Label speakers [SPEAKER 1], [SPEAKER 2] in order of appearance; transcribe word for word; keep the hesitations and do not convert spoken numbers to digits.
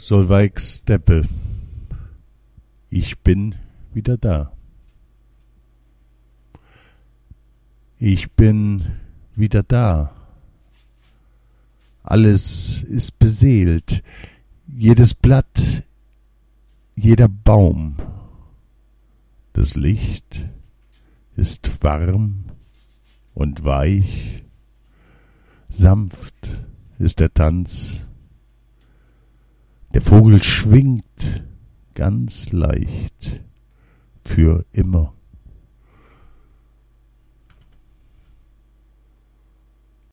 [SPEAKER 1] Solveig Steppe. Ich bin wieder da. Ich bin wieder da. Alles ist beseelt. Jedes Blatt, jeder Baum. Das Licht ist warm und weich. Sanft ist der Tanz. Der Vogel schwingt ganz leicht für immer.